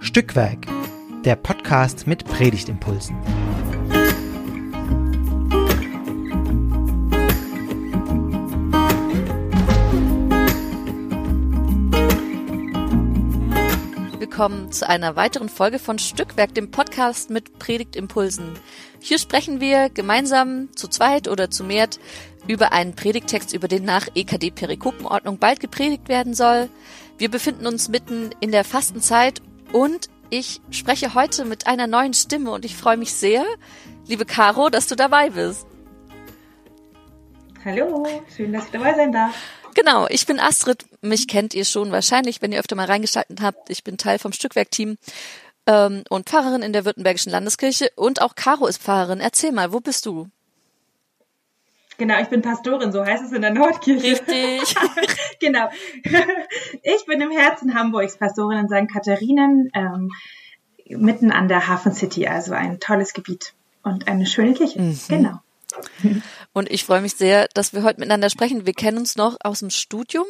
Stückwerk, der Podcast mit Predigtimpulsen. Willkommen zu einer weiteren Folge von Stückwerk, dem Podcast mit Predigtimpulsen. Hier sprechen wir gemeinsam zu zweit oder zu mehrt über einen Predigttext, über den nach EKD-Perikopenordnung bald gepredigt werden soll. Wir befinden uns mitten in der Fastenzeit und ich spreche heute mit einer neuen Stimme und ich freue mich sehr, liebe Caro, dass du dabei bist. Hallo, schön, dass ich dabei sein darf. Genau, ich bin Astrid, mich kennt ihr schon wahrscheinlich, wenn ihr öfter mal reingeschaltet habt. Ich bin Teil vom Stückwerk-Team und Pfarrerin in der Württembergischen Landeskirche und auch Caro ist Pfarrerin. Erzähl mal, wo bist du? Genau, ich bin Pastorin, so heißt es in der Nordkirche. Richtig. Genau. Ich bin im Herzen Hamburgs Pastorin in St. Katharinen, mitten an der Hafen City, also ein tolles Gebiet und eine schöne Kirche. Mhm. Genau. Und ich freue mich sehr, dass wir heute miteinander sprechen. Wir kennen uns noch aus dem Studium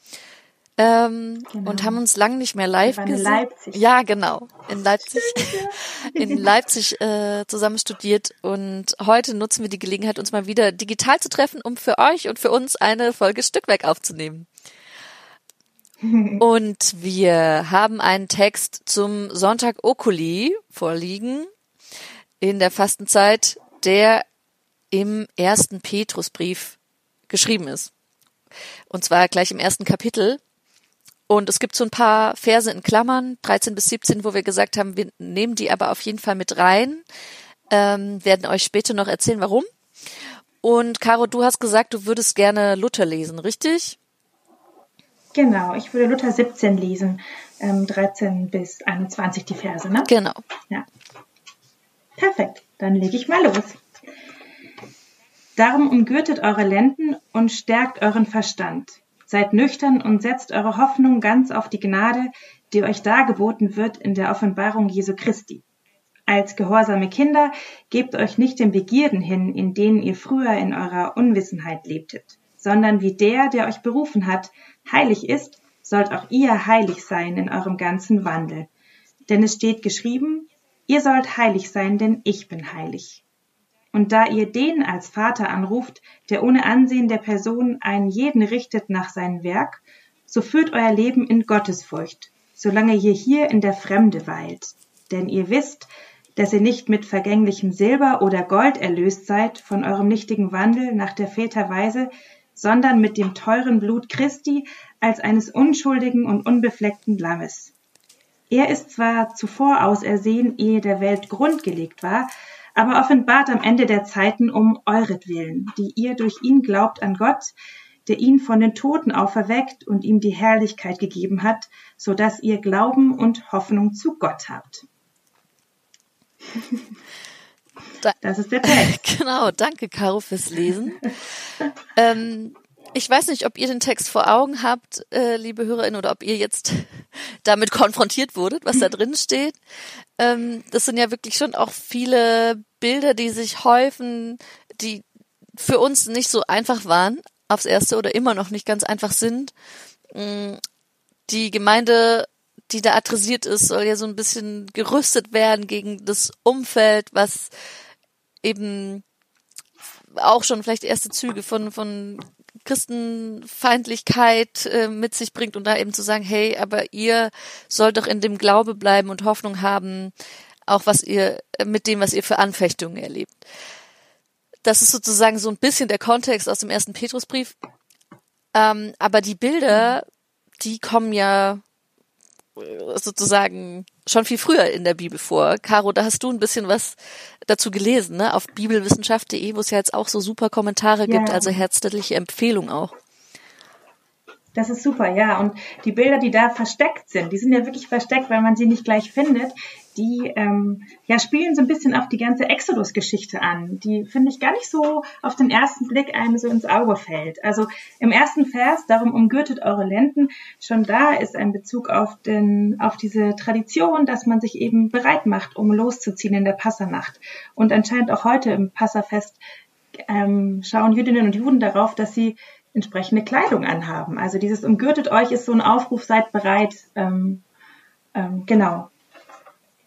und haben uns lange nicht mehr live gesehen. In Leipzig. Ja, genau. In Leipzig. In Leipzig zusammen studiert. Und heute nutzen wir die Gelegenheit, uns mal wieder digital zu treffen, um für euch und für uns eine Folge Stückwerk aufzunehmen. Und wir haben einen Text zum Sonntag Oculi vorliegen in der Fastenzeit, der im 1. Petrusbrief geschrieben ist. Und zwar gleich im 1. Kapitel. Und es gibt so ein paar Verse in Klammern, 13 bis 17, wo wir gesagt haben, wir nehmen die aber auf jeden Fall mit rein, werden euch später noch erzählen, warum. Und Caro, du hast gesagt, du würdest gerne Luther lesen, richtig? Genau, ich würde Luther 17 lesen, 13 bis 21 die Verse, ne? Genau. Ja. Perfekt, dann lege ich mal los. Darum umgürtet eure Lenden und stärkt euren Verstand. Seid nüchtern und setzt eure Hoffnung ganz auf die Gnade, die euch dargeboten wird in der Offenbarung Jesu Christi. Als gehorsame Kinder gebt euch nicht den Begierden hin, in denen ihr früher in eurer Unwissenheit lebtet, sondern wie der euch berufen hat, heilig ist, sollt auch ihr heilig sein in eurem ganzen Wandel. Denn es steht geschrieben, ihr sollt heilig sein, denn ich bin heilig. Und da ihr den als Vater anruft, der ohne Ansehen der Person einen jeden richtet nach seinem Werk, so führt euer Leben in Gottesfurcht, solange ihr hier in der Fremde weilt. Denn ihr wisst, dass ihr nicht mit vergänglichem Silber oder Gold erlöst seid von eurem nichtigen Wandel nach der Väter Weise, sondern mit dem teuren Blut Christi als eines unschuldigen und unbefleckten Lammes. Er ist zwar zuvor ausersehen, ehe der Welt Grund gelegt war, aber offenbart am Ende der Zeiten um euretwillen, die ihr durch ihn glaubt an Gott, der ihn von den Toten auferweckt und ihm die Herrlichkeit gegeben hat, so dass ihr Glauben und Hoffnung zu Gott habt. Das ist der Text. Genau, danke Caro fürs Lesen. Ich weiß nicht, ob ihr den Text vor Augen habt, liebe HörerInnen, oder ob ihr jetzt damit konfrontiert wurdet, was da drin steht. Das sind ja wirklich schon auch viele Bilder, die sich häufen, die für uns nicht so einfach waren, aufs Erste oder immer noch nicht ganz einfach sind. Die Gemeinde, die da adressiert ist, soll ja so ein bisschen gerüstet werden gegen das Umfeld, was eben auch schon vielleicht erste Züge von Christenfeindlichkeit mit sich bringt und da eben zu sagen, hey, aber ihr sollt doch in dem Glaube bleiben und Hoffnung haben, auch was ihr mit dem, was ihr für Anfechtungen erlebt. Das ist sozusagen so ein bisschen der Kontext aus dem 1. Petrusbrief. Aber die Bilder, die kommen ja sozusagen schon viel früher in der Bibel vor. Caro, da hast du ein bisschen was dazu gelesen, ne? Auf bibelwissenschaft.de, wo es ja jetzt auch so super Kommentare gibt, also herzliche Empfehlung auch. Das ist super, ja. Und die Bilder, die da versteckt sind, die sind ja wirklich versteckt, weil man sie nicht gleich findet. Die spielen so ein bisschen auf die ganze Exodus-Geschichte an, die, finde ich, gar nicht so auf den ersten Blick einem so ins Auge fällt. Also im ersten Vers, darum umgürtet eure Lenden, schon da ist ein Bezug auf diese Tradition, dass man sich eben bereit macht, um loszuziehen in der Passernacht. Und anscheinend auch heute im Passafest schauen Jüdinnen und Juden darauf, dass sie entsprechende Kleidung anhaben. Also dieses umgürtet euch ist so ein Aufruf, seid bereit, genau.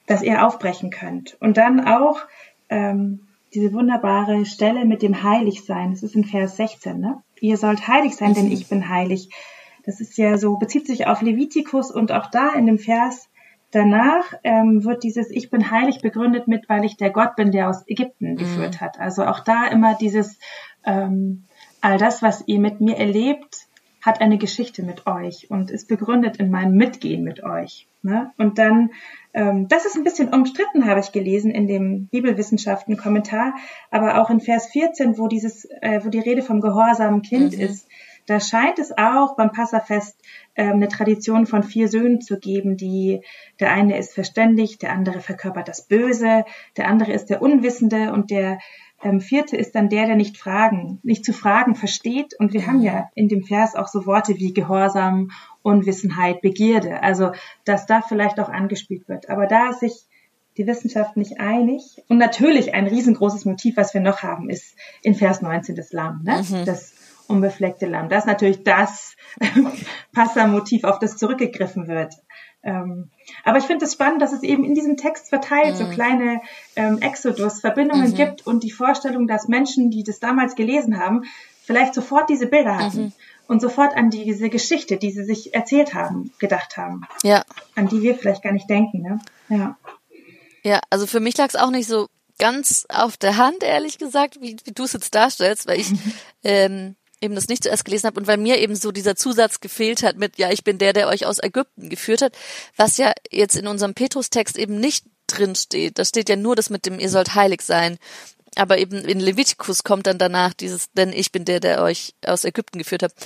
dass ihr aufbrechen könnt. Und dann auch diese wunderbare Stelle mit dem Heiligsein. Das ist in Vers 16, ne? Ihr sollt heilig sein, denn ich bin heilig. Das ist ja so, bezieht sich auf Levitikus und auch da in dem Vers danach wird dieses Ich bin heilig begründet mit, weil ich der Gott bin, der aus Ägypten geführt hat. Also auch da immer dieses all das, was ihr mit mir erlebt, hat eine Geschichte mit euch und ist begründet in meinem Mitgehen mit euch. Ne? Und dann, das ist ein bisschen umstritten, habe ich gelesen in dem Bibelwissenschaften-Kommentar, aber auch in Vers 14, wo die Rede vom gehorsamen Kind ist, da scheint es auch beim Passafest eine Tradition von 4 Söhnen zu geben, der eine ist verständig, der andere verkörpert das Böse, der andere ist der Unwissende und der 4. ist dann der nicht zu fragen versteht. Und wir haben ja in dem Vers auch so Worte wie Gehorsam, Unwissenheit, Begierde. Also, dass da vielleicht auch angespielt wird. Aber da ist sich die Wissenschaft nicht einig. Und natürlich ein riesengroßes Motiv, was wir noch haben, ist in Vers 19 das Lamm, ne? Das unbefleckte Lamm. Das ist natürlich das Passamotiv, auf das zurückgegriffen wird. Aber ich finde es spannend, dass es eben in diesem Text verteilt so kleine Exodus-Verbindungen gibt und die Vorstellung, dass Menschen, die das damals gelesen haben, vielleicht sofort diese Bilder hatten und sofort an diese Geschichte, die sie sich erzählt haben, gedacht haben. Ja. An die wir vielleicht gar nicht denken, ne? Ja. Ja, also für mich lag es auch nicht so ganz auf der Hand, ehrlich gesagt, wie du es jetzt darstellst, weil ich eben das nicht zuerst gelesen habe und weil mir eben so dieser Zusatz gefehlt hat mit, ja, ich bin der euch aus Ägypten geführt hat, was ja jetzt in unserem Petrus-Text eben nicht drin steht. Da steht ja nur das mit dem, ihr sollt heilig sein. Aber eben in Levitikus kommt dann danach dieses, denn ich bin der euch aus Ägypten geführt hat.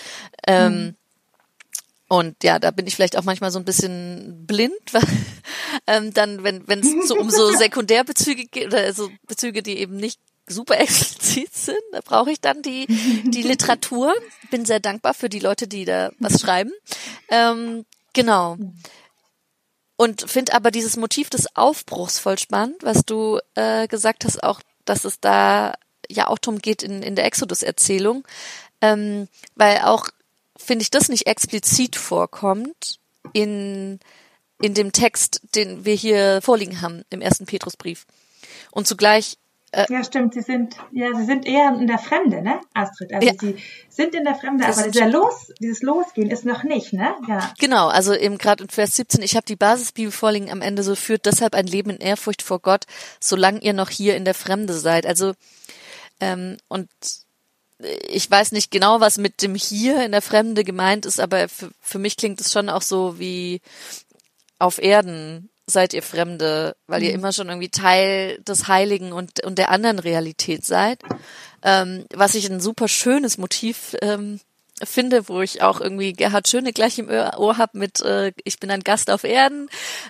Und ja, da bin ich vielleicht auch manchmal so ein bisschen blind, weil dann, wenn es so um so Sekundärbezüge geht oder so Bezüge, die eben nicht super explizit sind, da brauche ich dann die Literatur. Bin sehr dankbar für die Leute, die da was schreiben. Genau. Und finde aber dieses Motiv des Aufbruchs voll spannend, was du gesagt hast, auch, dass es da ja auch drum geht in der Exodus-Erzählung, weil auch, finde ich, das nicht explizit vorkommt in dem Text, den wir hier vorliegen haben, im 1. Petrusbrief. Und zugleich ja, stimmt. Sie sind eher in der Fremde, ne, Astrid? Also ja. Sie sind in der Fremde, aber dieses Losgehen ist noch nicht, ne? Ja. Genau, also eben gerade in Vers 17, ich habe die Basisbibel vorliegen am Ende, so führt deshalb ein Leben in Ehrfurcht vor Gott, solange ihr noch hier in der Fremde seid. Also und ich weiß nicht genau, was mit dem hier in der Fremde gemeint ist, aber für mich klingt es schon auch so wie auf Erden seid ihr Fremde, weil ihr immer schon irgendwie Teil des Heiligen und der anderen Realität seid. Was ich ein super schönes Motiv finde, wo ich auch irgendwie Gerhard Schöne gleich im Ohr habe mit ich bin ein Gast auf Erden.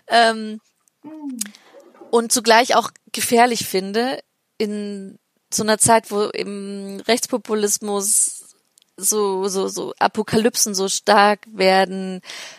Und zugleich auch gefährlich finde, in so einer Zeit, wo im Rechtspopulismus so Apokalypsen so stark werden,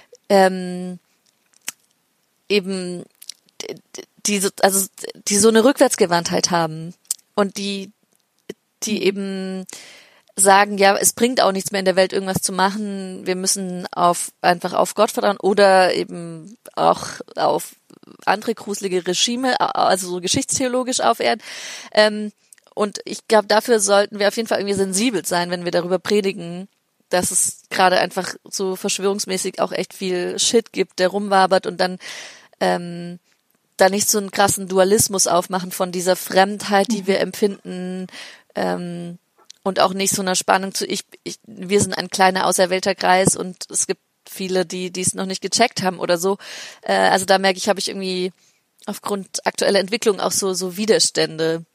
eben die so eine Rückwärtsgewandtheit haben und die eben sagen, ja, es bringt auch nichts mehr in der Welt irgendwas zu machen, wir müssen einfach auf Gott vertrauen oder eben auch auf andere gruselige Regime, also so geschichtstheologisch auf Erden. Und ich glaube, dafür sollten wir auf jeden Fall irgendwie sensibel sein, wenn wir darüber predigen, dass es gerade einfach so verschwörungsmäßig auch echt viel Shit gibt, der rumwabert und dann da nicht so einen krassen Dualismus aufmachen von dieser Fremdheit, die wir empfinden, und auch nicht so einer Spannung zu wir sind ein kleiner auserwählter Kreis und es gibt viele, die es noch nicht gecheckt haben oder so. Also da merke ich, habe ich irgendwie aufgrund aktueller Entwicklung auch so Widerstände.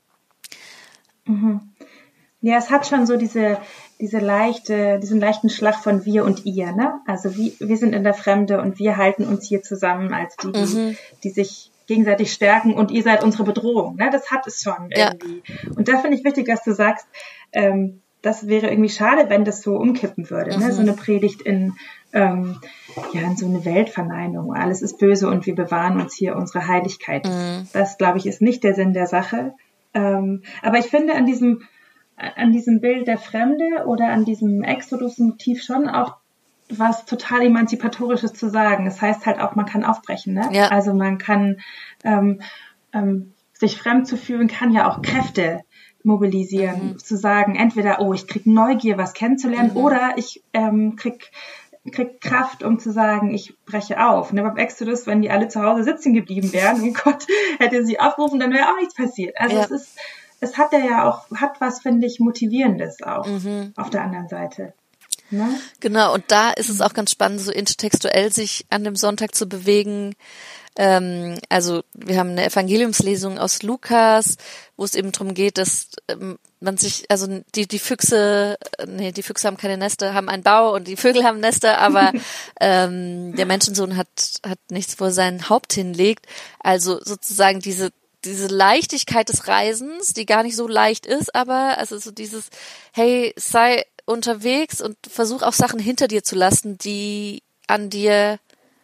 Ja, es hat schon so diesen leichten Schlag von wir und ihr, ne? Also wir sind in der Fremde und wir halten uns hier zusammen als die sich gegenseitig stärken und ihr seid unsere Bedrohung, ne? Das hat es schon irgendwie. Ja. Und da finde ich wichtig, dass du sagst, das wäre irgendwie schade, wenn das so umkippen würde, ne? So eine Predigt in so eine Weltverneinung. Alles ist böse und wir bewahren uns hier unsere Heiligkeit. Das, glaube ich, ist nicht der Sinn der Sache. Aber ich finde an diesem Bild der Fremde oder an diesem Exodus-Motiv schon auch was total Emanzipatorisches zu sagen. Das heißt halt auch, man kann aufbrechen, ne? Ja. Also man kann sich fremd zu fühlen, kann ja auch Kräfte mobilisieren, zu sagen, entweder, ich krieg Neugier, was kennenzulernen, oder ich krieg Kraft, um zu sagen, ich breche auf. Ne, beim Exodus, wenn die alle zu Hause sitzen geblieben wären und Gott hätte sie aufgerufen, dann wäre auch nichts passiert. Also es hat hat was, finde ich, Motivierendes auch auf der anderen Seite. Ne? Genau, und da ist es auch ganz spannend, so intertextuell sich an dem Sonntag zu bewegen. Also wir haben eine Evangeliumslesung aus Lukas, wo es eben darum geht, dass man sich, also die Füchse haben keine Nester, haben einen Bau, und die Vögel haben Nester, aber der Menschensohn hat nichts, wo er sein Haupt hinlegt. Also sozusagen diese Leichtigkeit des Reisens, die gar nicht so leicht ist, aber also so dieses, hey, sei unterwegs und versuch auch Sachen hinter dir zu lassen, die an dir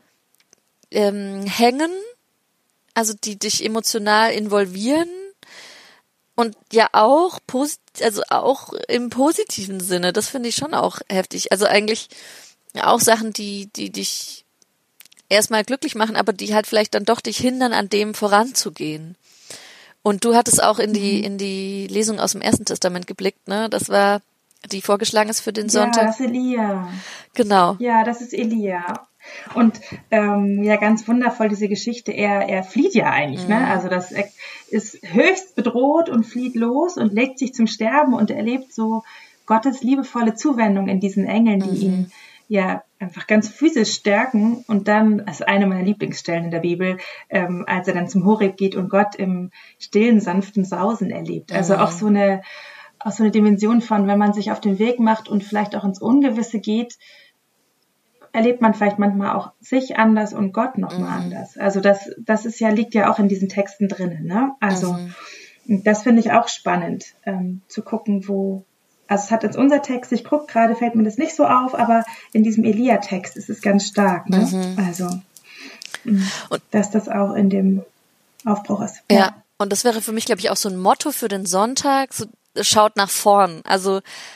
hängen, also die dich emotional involvieren, und ja auch auch im positiven Sinne. Das finde ich schon auch heftig. Also eigentlich auch Sachen, die dich erstmal glücklich machen, aber die halt vielleicht dann doch dich hindern, an dem voranzugehen. Und du hattest auch in die Lesung aus dem Ersten Testament geblickt, ne? Das war, die vorgeschlagen ist für den Sonntag. Ja, das ist Elia. Genau. Ja, das ist Elia. Und ganz wundervoll diese Geschichte. Er flieht ja eigentlich, ne? Also das ist höchst bedroht und flieht los und legt sich zum Sterben und erlebt so Gottes liebevolle Zuwendung in diesen Engeln, die ihn ja einfach ganz physisch stärken. Und dann, also eine meiner Lieblingsstellen in der Bibel, als er dann zum Horeb geht und Gott im stillen, sanften Sausen erlebt. Also auch so eine Dimension von, wenn man sich auf den Weg macht und vielleicht auch ins Ungewisse geht, erlebt man vielleicht manchmal auch sich anders und Gott nochmal anders. Also das liegt ja auch in diesen Texten drinnen, ne? Also das finde ich auch spannend, zu gucken, also es hat jetzt unser Text, ich gucke gerade, fällt mir das nicht so auf, aber in diesem Elia-Text ist es ganz stark, ne? Also, dass das auch in dem Aufbruch ist. Ja, und das wäre für mich, glaube ich, auch so ein Motto für den Sonntag, so, schaut nach vorn. Also,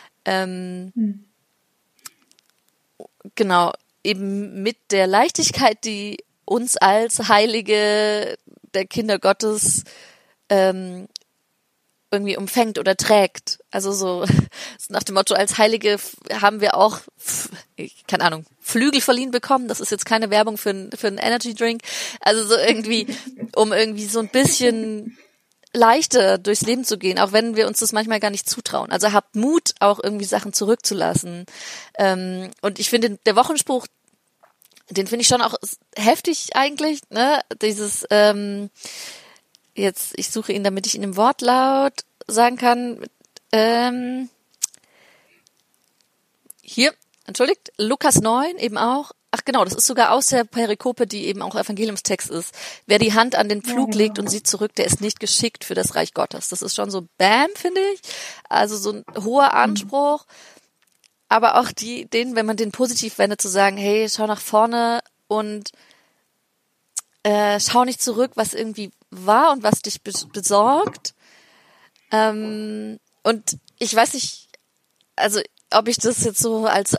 genau, eben mit der Leichtigkeit, die uns als Heilige der Kinder Gottes irgendwie umfängt oder trägt. Also so nach dem Motto, als Heilige haben wir auch, keine Ahnung, Flügel verliehen bekommen. Das ist jetzt keine Werbung für einen Energy Drink. Also so irgendwie, um irgendwie so ein bisschen leichter durchs Leben zu gehen, auch wenn wir uns das manchmal gar nicht zutrauen. Also habt Mut, auch irgendwie Sachen zurückzulassen. Und ich finde, der Wochenspruch, den finde ich schon auch heftig eigentlich, ne? Dieses, jetzt, ich suche ihn, damit ich ihn im Wortlaut sagen kann. Hier, entschuldigt, Lukas 9 eben auch. Ach genau, das ist sogar aus der Perikope, die eben auch Evangeliumstext ist. Wer die Hand an den Pflug legt und sieht zurück, der ist nicht geschickt für das Reich Gottes. Das ist schon so Bam, finde ich. Also so ein hoher Anspruch. Aber auch wenn man den positiv wendet, zu sagen, hey, schau nach vorne und schau nicht zurück, was irgendwie war und was dich besorgt. Und ich weiß nicht, also ob ich das jetzt so als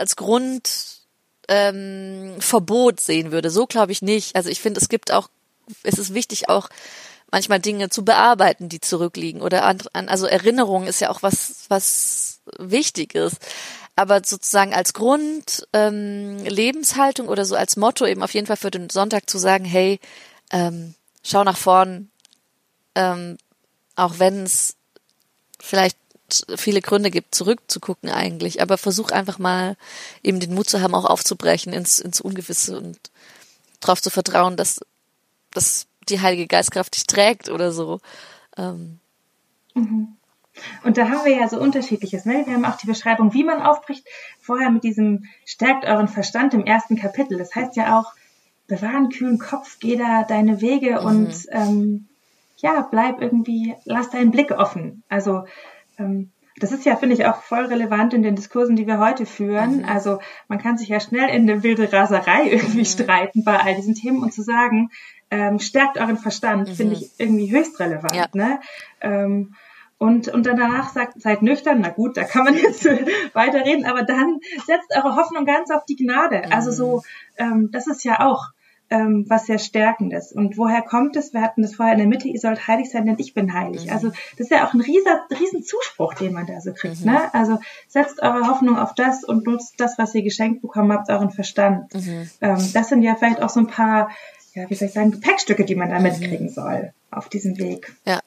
Verbot sehen würde. So glaube ich nicht. Also ich finde, es ist wichtig auch manchmal Dinge zu bearbeiten, die zurückliegen, oder also Erinnerung ist ja auch was Wichtiges. Aber sozusagen als Lebenshaltung oder so als Motto eben auf jeden Fall für den Sonntag zu sagen, hey, schau nach vorn, auch wenn es vielleicht viele Gründe gibt, zurückzugucken eigentlich, aber versuch einfach mal eben den Mut zu haben, auch aufzubrechen ins Ungewisse und darauf zu vertrauen, dass die Heilige Geistkraft dich trägt oder so. Und da haben wir ja so Unterschiedliches. Ne? Wir haben auch die Beschreibung, wie man aufbricht, vorher mit diesem stärkt euren Verstand im ersten Kapitel. Das heißt ja auch, bewahre einen kühlen Kopf, geh da deine Wege und bleib irgendwie, lass deinen Blick offen. Also das ist ja, finde ich, auch voll relevant in den Diskursen, die wir heute führen. Also man kann sich ja schnell in eine wilde Raserei irgendwie streiten bei all diesen Themen, und zu sagen, stärkt euren Verstand, finde ich irgendwie höchst relevant. Ja. Ne? Und danach sagt, seid nüchtern, na gut, da kann man jetzt weiterreden, aber dann setzt eure Hoffnung ganz auf die Gnade. Also so, das ist ja auch was sehr Stärkendes. Und woher kommt es? Wir hatten das vorher in der Mitte, ihr sollt heilig sein, denn ich bin heilig. Also das ist ja auch ein riesen Zuspruch, den man da so kriegt. Ne? Also setzt eure Hoffnung auf das und nutzt das, was ihr geschenkt bekommen habt, euren Verstand. Das sind ja vielleicht auch so ein paar, ja, wie soll ich sagen, Gepäckstücke, die man da mitkriegen soll auf diesem Weg. Ja.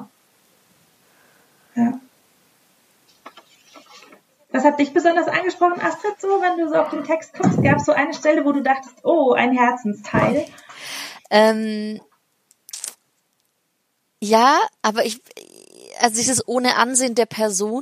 Was hat dich besonders angesprochen, Astrid, so, wenn du so auf den Text guckst? Gab es so eine Stelle, wo du dachtest, oh, ein Herzensteil? Ja, aber also es ist ohne Ansehen der Person.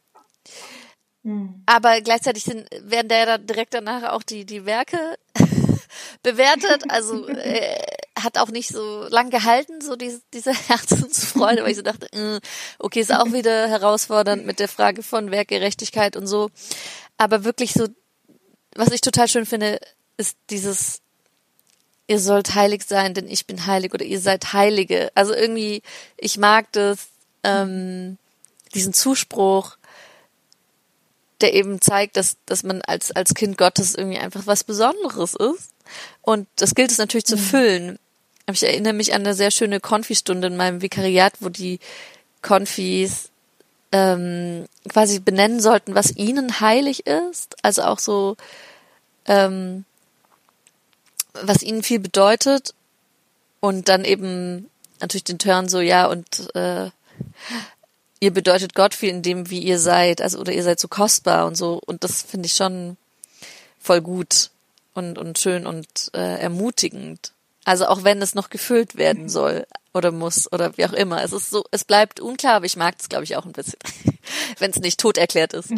Aber gleichzeitig werden da ja direkt danach auch die Werke bewertet. Also hat auch nicht so lang gehalten, so diese Herzensfreude, weil ich so dachte, okay, ist auch wieder herausfordernd mit der Frage von Werkgerechtigkeit und so. Aber wirklich so, was ich total schön finde, ist dieses, ihr sollt heilig sein, denn ich bin heilig, oder ihr seid Heilige. Also irgendwie, ich mag das, diesen Zuspruch, der eben zeigt, dass man als Kind Gottes irgendwie einfach was Besonderes ist. Und das gilt es natürlich zu füllen. Ich erinnere mich an eine sehr schöne Konfistunde in meinem Vikariat, wo die Konfis quasi benennen sollten, was ihnen heilig ist. Also auch so, was ihnen viel bedeutet. Und dann eben natürlich den Turn so, ja, und ihr bedeutet Gott viel in dem, wie ihr seid, also oder ihr seid so kostbar und so, und das finde ich schon voll gut und schön und ermutigend. Also auch wenn es noch gefüllt werden soll oder muss oder wie auch immer. Es ist so, es bleibt unklar, aber ich mag es, glaube ich, auch ein bisschen, wenn es nicht tot erklärt ist.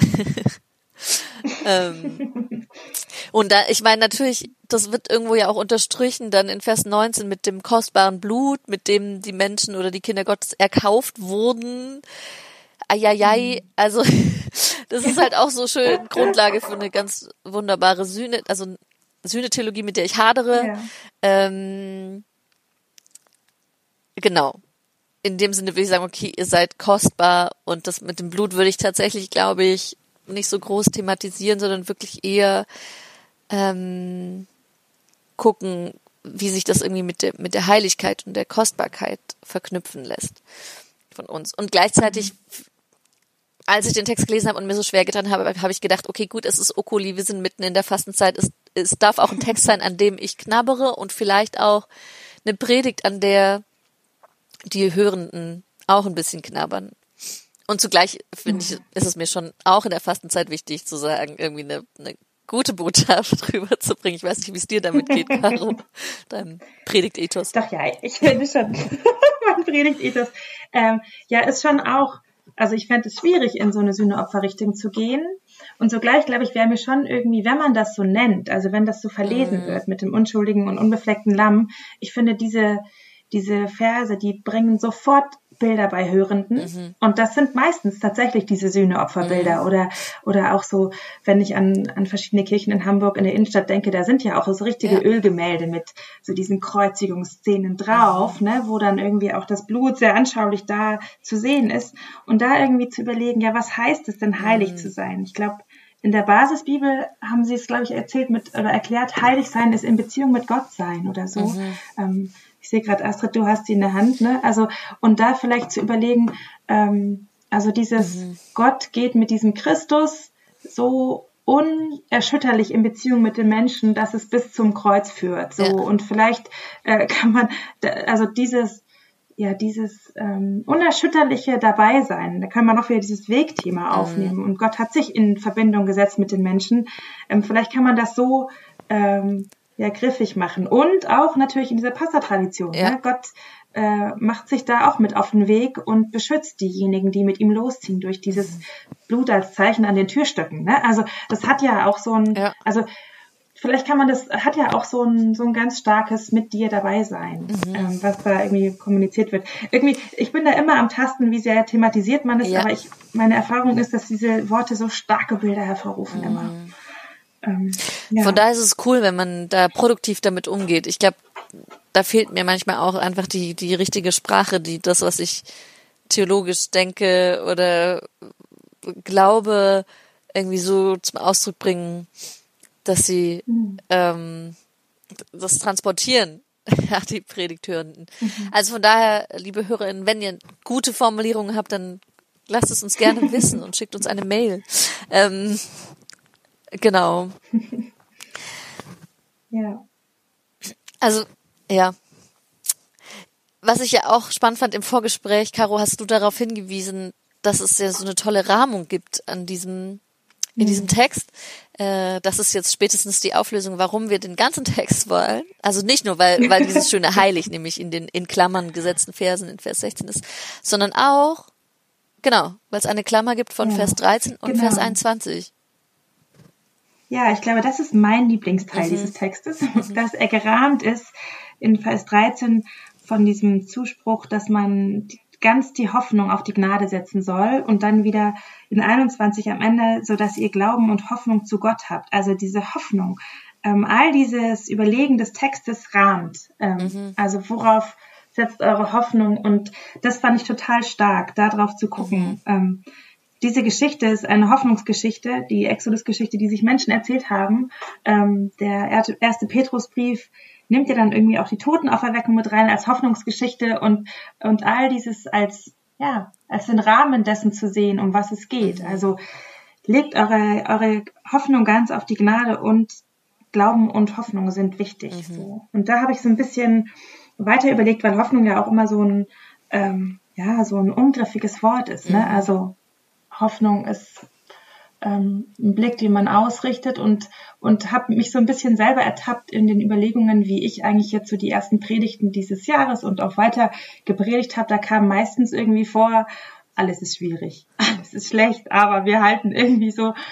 Und da, ich meine natürlich, das wird irgendwo ja auch unterstrichen dann in Vers 19 mit dem kostbaren Blut, mit dem die Menschen oder die Kinder Gottes erkauft wurden. Eieiei, also das ist halt auch so schön Grundlage für eine ganz wunderbare Sühnetheologie, mit der ich hadere. Ja. Genau. In dem Sinne würde ich sagen, okay, ihr seid kostbar, und das mit dem Blut würde ich tatsächlich, glaube ich, nicht so groß thematisieren, sondern wirklich eher gucken, wie sich das irgendwie mit der Heiligkeit und der Kostbarkeit verknüpfen lässt von uns. Und gleichzeitig, als ich den Text gelesen habe und mir so schwer getan habe, habe ich gedacht, okay, gut, es ist Okuli, wir sind mitten in der Fastenzeit, es darf auch ein Text sein, an dem ich knabbere, und vielleicht auch eine Predigt, an der die Hörenden auch ein bisschen knabbern. Und zugleich finde ich, ist es mir schon auch in der Fastenzeit wichtig zu sagen, irgendwie eine gute Botschaft rüberzubringen. Ich weiß nicht, wie es dir damit geht, Caro, deinem Predigtethos. Doch ja, ich finde schon, mein Predigtethos, ja, ist schon auch, also ich fände es schwierig, in so eine Sühneopferrichtung zu gehen. Und sogleich, glaube ich, wäre mir schon irgendwie, wenn man das so nennt, also wenn das so verlesen wird mit dem unschuldigen und unbefleckten Lamm, ich finde diese Verse, die bringen sofort Bilder bei Hörenden. Und das sind meistens tatsächlich diese Sühneopferbilder oder auch so, wenn ich an verschiedene Kirchen in Hamburg in der Innenstadt denke, da sind ja auch so richtige Ölgemälde mit so diesen Kreuzigungsszenen drauf, ne, wo dann irgendwie auch das Blut sehr anschaulich da zu sehen ist, und da irgendwie zu überlegen, ja, was heißt es denn, heilig zu sein? Ich glaube, in der Basisbibel haben sie es, glaube ich, erklärt, heilig sein ist in Beziehung mit Gott sein oder so. Ich sehe gerade, Astrid, du hast die in der Hand, ne? Also, und da vielleicht zu überlegen, also dieses Gott geht mit diesem Christus so unerschütterlich in Beziehung mit den Menschen, dass es bis zum Kreuz führt. So, und vielleicht kann man, also dieses unerschütterliche dabei sein, da kann man auch wieder dieses Wegthema aufnehmen. Und Gott hat sich in Verbindung gesetzt mit den Menschen. Vielleicht kann man das so griffig machen. Und auch natürlich in dieser Passatradition. Ja. Ne? Gott macht sich da auch mit auf den Weg und beschützt diejenigen, die mit ihm losziehen, durch dieses Blut als Zeichen an den Türstöcken. Ne? Also das hat ja auch so ein, also vielleicht kann man hat ja auch so ein ganz starkes mit dir dabei sein, was da irgendwie kommuniziert wird. Irgendwie, ich bin da immer am Tasten, wie sehr thematisiert man ist, aber meine Erfahrung ist, dass diese Worte so starke Bilder hervorrufen immer. Von daher ist es cool, wenn man da produktiv damit umgeht. Ich glaube, da fehlt mir manchmal auch einfach die richtige Sprache, das, was ich theologisch denke oder glaube, irgendwie so zum Ausdruck bringen, dass sie das transportieren, ja, die Predigthörenden. Also von daher, liebe HörerInnen, wenn ihr gute Formulierungen habt, dann lasst es uns gerne wissen und schickt uns eine Mail. Genau. Ja. Also, ja. Was ich ja auch spannend fand im Vorgespräch, Caro, hast du darauf hingewiesen, dass es ja so eine tolle Rahmung gibt in diesem Text. Das ist jetzt spätestens die Auflösung, warum wir den ganzen Text wollen. Also nicht nur, weil dieses schöne Heilig nämlich in den in Klammern gesetzten Versen in Vers 16 ist, sondern auch, genau, weil es eine Klammer gibt von Vers 13 und genau. Vers 21. Ja, ich glaube, das ist mein Lieblingsteil dieses Textes, dass er gerahmt ist in Vers 13 von diesem Zuspruch, dass man ganz die Hoffnung auf die Gnade setzen soll und dann wieder in 21 am Ende, so dass ihr Glauben und Hoffnung zu Gott habt. Also diese Hoffnung, all dieses Überlegen des Textes rahmt. Also worauf setzt eure Hoffnung? Und das fand ich total stark, da drauf zu gucken. Diese Geschichte ist eine Hoffnungsgeschichte, die Exodus-Geschichte, die sich Menschen erzählt haben. Der erste Petrusbrief nimmt ja dann irgendwie auch die Totenauferweckung mit rein als Hoffnungsgeschichte und all dieses als den Rahmen dessen zu sehen, um was es geht. Also legt eure Hoffnung ganz auf die Gnade und Glauben und Hoffnung sind wichtig. So. Und da habe ich so ein bisschen weiter überlegt, weil Hoffnung ja auch immer so ein ungriffiges Wort ist. Ne? Also Hoffnung ist ein Blick, den man ausrichtet und habe mich so ein bisschen selber ertappt in den Überlegungen, wie ich eigentlich jetzt so die ersten Predigten dieses Jahres und auch weiter gepredigt habe. Da kam meistens irgendwie vor, alles ist schwierig, alles ist schlecht, aber wir halten irgendwie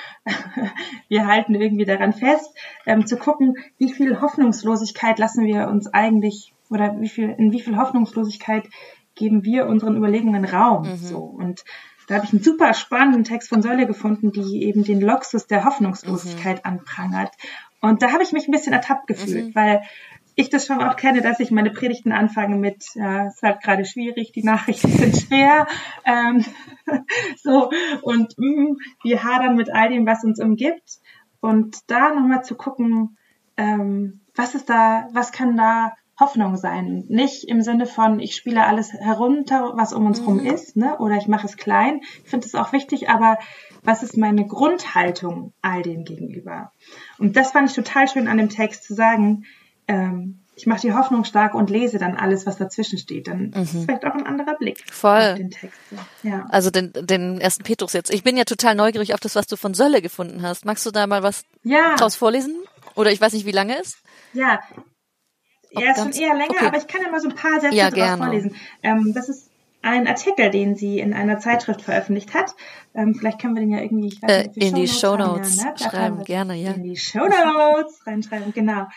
daran fest, zu gucken, wie viel Hoffnungslosigkeit lassen wir uns eigentlich oder in wie viel Hoffnungslosigkeit geben wir unseren Überlegungen Raum. So. Und da habe ich einen super spannenden Text von Sölle gefunden, die eben den Luxus der Hoffnungslosigkeit anprangert. Und da habe ich mich ein bisschen ertappt gefühlt, weil ich das schon auch kenne, dass ich meine Predigten anfange mit, es ist halt gerade schwierig, die Nachrichten sind schwer, und wir hadern mit all dem, was uns umgibt. Und da nochmal zu gucken, was kann da Hoffnung sein. Nicht im Sinne von, ich spiele alles herunter, was um uns rum ist, ne? Oder ich mache es klein. Ich finde das auch wichtig, aber was ist meine Grundhaltung all dem gegenüber? Und das fand ich total schön an dem Text zu sagen, ich mache die Hoffnung stark und lese dann alles, was dazwischen steht. Dann ist es vielleicht auch ein anderer Blick auf den Text. Ja. Also den ersten Petrus jetzt. Ich bin ja total neugierig auf das, was du von Sölle gefunden hast. Magst du da mal was draus vorlesen? Oder ich weiß nicht, wie lange es ist? Ja. Er ist schon eher länger, aber ich kann ja mal so ein paar Sätze draus vorlesen. Das ist ein Artikel, den sie in einer Zeitschrift veröffentlicht hat. Vielleicht können wir den ja irgendwie in die Shownotes schreiben, gerne, ja. In die Shownotes reinschreiben, genau.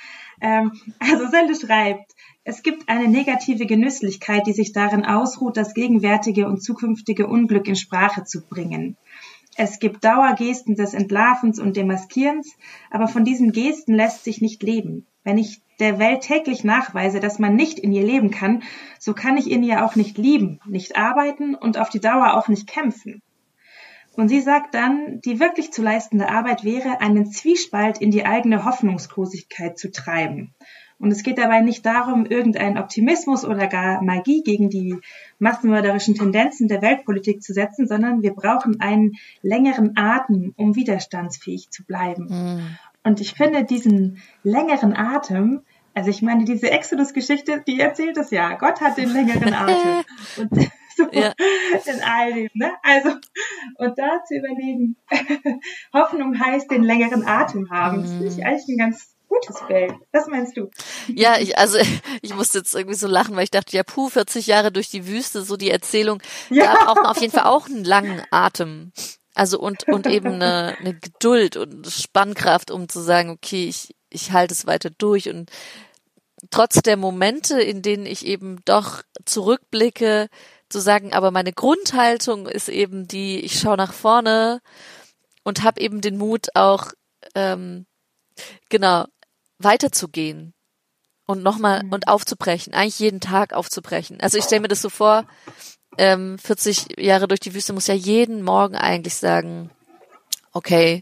Also Sölle schreibt, es gibt eine negative Genüsslichkeit, die sich darin ausruht, das gegenwärtige und zukünftige Unglück in Sprache zu bringen. Es gibt Dauergesten des Entlarvens und Demaskierens, aber von diesen Gesten lässt sich nicht leben. Wenn ich der Welt täglich nachweise, dass man nicht in ihr leben kann, so kann ich in ihr auch nicht lieben, nicht arbeiten und auf die Dauer auch nicht kämpfen. Und sie sagt dann, die wirklich zu leistende Arbeit wäre, einen Zwiespalt in die eigene Hoffnungslosigkeit zu treiben. Und es geht dabei nicht darum, irgendeinen Optimismus oder gar Magie gegen die massenmörderischen Tendenzen der Weltpolitik zu setzen, sondern wir brauchen einen längeren Atem, um widerstandsfähig zu bleiben. Und ich finde diesen längeren Atem, also ich meine, diese Exodus-Geschichte, die erzählt es ja. Gott hat den längeren Atem. Und so in all dem, ne? Also, und da zu überlegen, Hoffnung heißt den längeren Atem haben. Das finde ich eigentlich ein ganz gutes Bild. Was meinst du? Ja, ich musste jetzt irgendwie so lachen, weil ich dachte, 40 Jahre durch die Wüste, so die Erzählung, da braucht man auf jeden Fall auch einen langen Atem. Also und eben eine Geduld und Spannkraft, um zu sagen, okay, ich halte es weiter durch und trotz der Momente, in denen ich eben doch zurückblicke, zu sagen, aber meine Grundhaltung ist eben die, ich schaue nach vorne und habe eben den Mut auch, weiterzugehen und nochmal und aufzubrechen, eigentlich jeden Tag aufzubrechen. Also ich stelle mir das so vor, 40 Jahre durch die Wüste muss ja jeden Morgen eigentlich sagen, okay,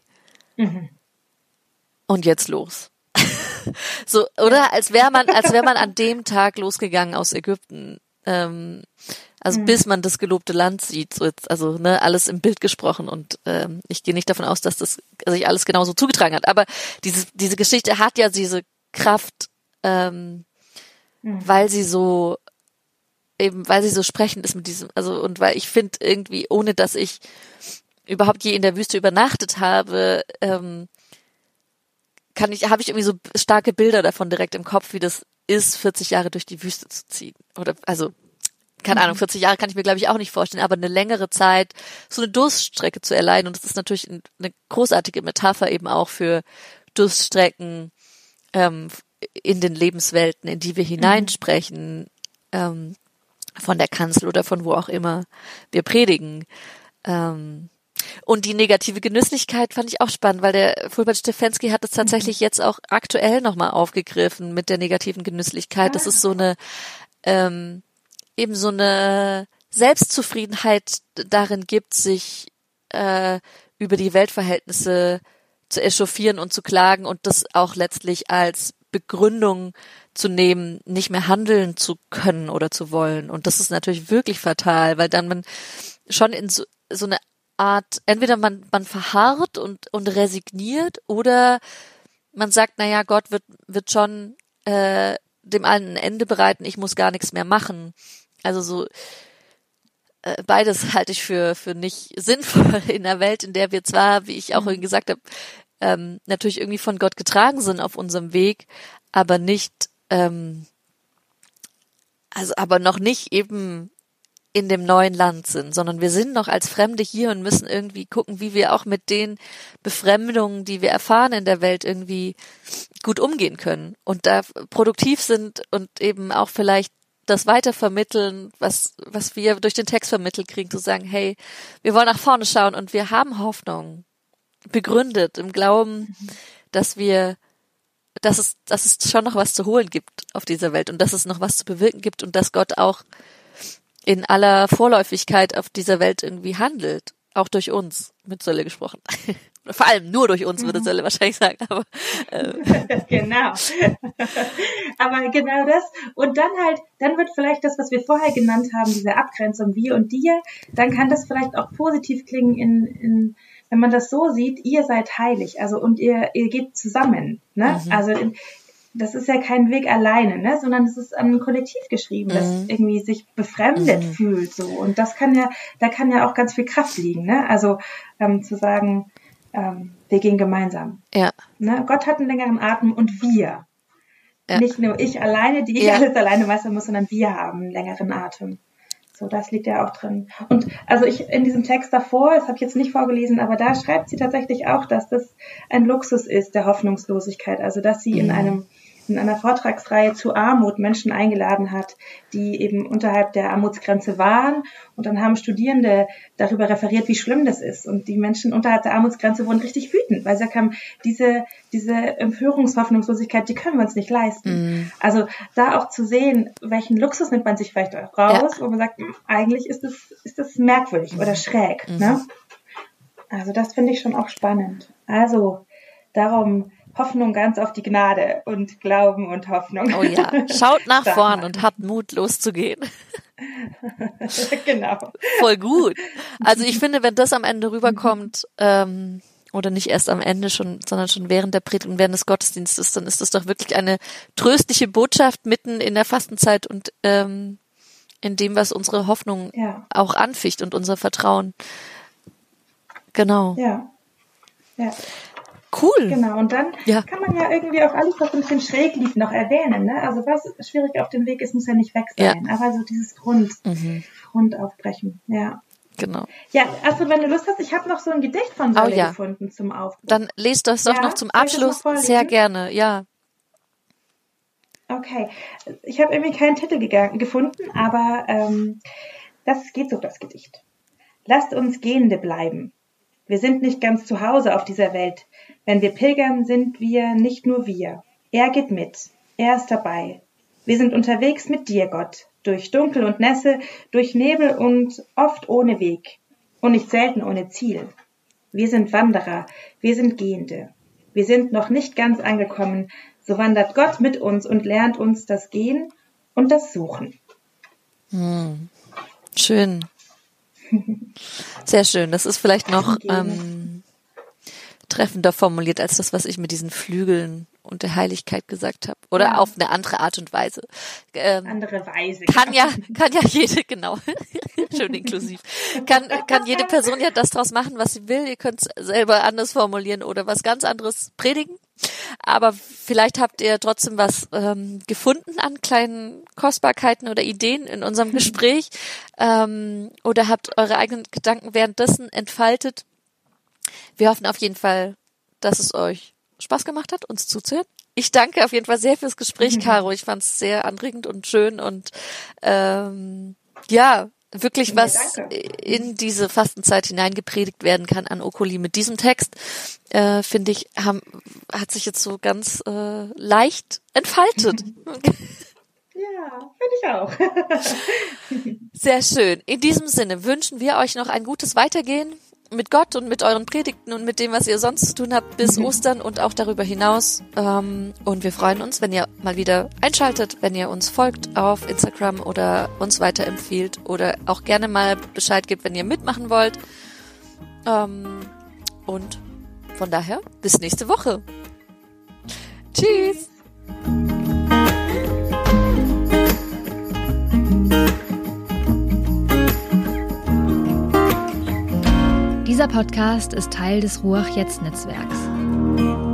und jetzt los. So, oder? Als wäre man an dem Tag losgegangen aus Ägypten. Also bis man das gelobte Land sieht, so jetzt, also ne, alles im Bild gesprochen und ich gehe nicht davon aus, dass das sich alles genauso zugetragen hat. Aber diese Geschichte hat ja diese Kraft, weil sie so sprechend ist mit diesem, also und weil ich finde irgendwie, ohne dass ich überhaupt je in der Wüste übernachtet habe, habe ich irgendwie so starke Bilder davon direkt im Kopf, wie das ist, 40 Jahre durch die Wüste zu ziehen. Oder, also, keine Ahnung, 40 Jahre kann ich mir, glaube ich, auch nicht vorstellen, aber eine längere Zeit so eine Durststrecke zu erleiden. Und das ist natürlich eine großartige Metapher eben auch für Durststrecken in den Lebenswelten, in die wir hineinsprechen, von der Kanzel oder von wo auch immer wir predigen. Und die negative Genüsslichkeit fand ich auch spannend, weil der Fulbert Stefensky hat es tatsächlich jetzt auch aktuell nochmal aufgegriffen mit der negativen Genüsslichkeit. Das ist so eine, eben so eine Selbstzufriedenheit darin gibt, sich über die Weltverhältnisse zu echauffieren und zu klagen und das auch letztlich als Begründung zu nehmen, nicht mehr handeln zu können oder zu wollen. Und das ist natürlich wirklich fatal, weil dann man schon in so eine Art, entweder man verharrt und resigniert oder man sagt, naja, Gott wird schon dem allen ein Ende bereiten, ich muss gar nichts mehr machen. Also so beides halte ich für nicht sinnvoll in einer Welt, in der wir zwar, wie ich auch eben gesagt habe, natürlich irgendwie von Gott getragen sind auf unserem Weg, aber nicht, aber noch nicht eben in dem neuen Land sind, sondern wir sind noch als Fremde hier und müssen irgendwie gucken, wie wir auch mit den Befremdungen, die wir erfahren in der Welt, irgendwie gut umgehen können und da produktiv sind und eben auch vielleicht das weitervermitteln, was wir durch den Text vermittelt kriegen, zu sagen, hey, wir wollen nach vorne schauen und wir haben Hoffnung, begründet im Glauben, dass es schon noch was zu holen gibt auf dieser Welt und dass es noch was zu bewirken gibt und dass Gott auch in aller Vorläufigkeit auf dieser Welt irgendwie handelt, auch durch uns, mit Sölle gesprochen. Vor allem nur durch uns, würde Sölle wahrscheinlich sagen. Aber, Genau. Aber genau das. Und dann wird vielleicht das, was wir vorher genannt haben, diese Abgrenzung wir und dir, dann kann das vielleicht auch positiv klingen wenn man das so sieht, ihr seid heilig, also und ihr geht zusammen, ne? Also das ist ja kein Weg alleine, ne, sondern es ist an ein Kollektiv geschrieben, das irgendwie sich befremdet fühlt, so. Und da kann ja auch ganz viel Kraft liegen, ne? Also zu sagen, wir gehen gemeinsam. Ja. Ne? Gott hat einen längeren Atem und wir. Ja. Nicht nur ich alleine, die ich alles alleine meistern muss, sondern wir haben einen längeren Atem. So, das liegt ja auch drin. Und also in diesem Text davor, das habe ich jetzt nicht vorgelesen, aber da schreibt sie tatsächlich auch, dass das ein Luxus ist, der Hoffnungslosigkeit. Also dass sie in einer Vortragsreihe zu Armut Menschen eingeladen hat, die eben unterhalb der Armutsgrenze waren. Und dann haben Studierende darüber referiert, wie schlimm das ist. Und die Menschen unterhalb der Armutsgrenze wurden richtig wütend, weil sie gesagt haben, diese Empörungshoffnungslosigkeit, die können wir uns nicht leisten. Also da auch zu sehen, welchen Luxus nimmt man sich vielleicht auch raus, wo man sagt, eigentlich ist das merkwürdig oder schräg. Ne? Also das finde ich schon auch spannend. Also darum Hoffnung ganz auf die Gnade und Glauben und Hoffnung. Oh ja, schaut nach vorn und habt Mut, loszugehen. Genau. Voll gut. Also ich finde, wenn das am Ende rüberkommt, oder nicht erst am Ende schon, sondern schon während der Predigt und während des Gottesdienstes, dann ist das doch wirklich eine tröstliche Botschaft mitten in der Fastenzeit und in dem, was unsere Hoffnung auch anficht und unser Vertrauen. Genau. Ja. Cool. Genau, und dann kann man ja irgendwie auch alles, was ein bisschen schräg liegt, noch erwähnen. Ne? Also was schwierig auf dem Weg ist, muss ja nicht weg sein. Aber so dieses Grundaufbrechen. Ja. Genau. Ja, also wenn du Lust hast, ich habe noch so ein Gedicht von Sölle gefunden zum Aufbruch. Dann lest das doch noch zum Abschluss. Sehr gerne, ja. Okay, ich habe irgendwie keinen Titel gefunden, aber das geht so, das Gedicht. Lasst uns Gehende bleiben. Wir sind nicht ganz zu Hause auf dieser Welt. Wenn wir pilgern, sind wir nicht nur wir. Er geht mit. Er ist dabei. Wir sind unterwegs mit dir, Gott. durch Dunkel und Nässe, durch Nebel und oft ohne Weg und nicht selten ohne Ziel. Wir sind Wanderer, wir sind Gehende. Wir sind noch nicht ganz angekommen, so wandert Gott mit uns und lernt uns das Gehen und das Suchen. Schön. Sehr schön. Das ist vielleicht noch treffender formuliert als das, was ich mit diesen Flügeln und der Heiligkeit gesagt habe. Oder auf eine andere Art und Weise. Andere Weise. Kann ja jede, genau, schön inklusiv, kann jede Person ja das draus machen, was sie will. Ihr könnt es selber anders formulieren oder was ganz anderes predigen. Aber vielleicht habt ihr trotzdem was gefunden an kleinen Kostbarkeiten oder Ideen in unserem Gespräch oder habt eure eigenen Gedanken währenddessen entfaltet. Wir hoffen auf jeden Fall, dass es euch Spaß gemacht hat, uns zuzuhören. Ich danke auf jeden Fall sehr fürs Gespräch, Caro. Ich fand es sehr anregend und schön und wirklich was in diese Fastenzeit hineingepredigt werden kann an Oculi mit diesem Text, finde ich, hat sich jetzt so ganz leicht entfaltet. Ja, finde ich auch. Sehr schön. In diesem Sinne wünschen wir euch noch ein gutes Weitergehen mit Gott und mit euren Predigten und mit dem, was ihr sonst zu tun habt bis Ostern und auch darüber hinaus. Und wir freuen uns, wenn ihr mal wieder einschaltet, wenn ihr uns folgt auf Instagram oder uns weiterempfiehlt oder auch gerne mal Bescheid gibt, wenn ihr mitmachen wollt. Und von daher, bis nächste Woche. Tschüss! Dieser Podcast ist Teil des Ruach Jetzt Netzwerks.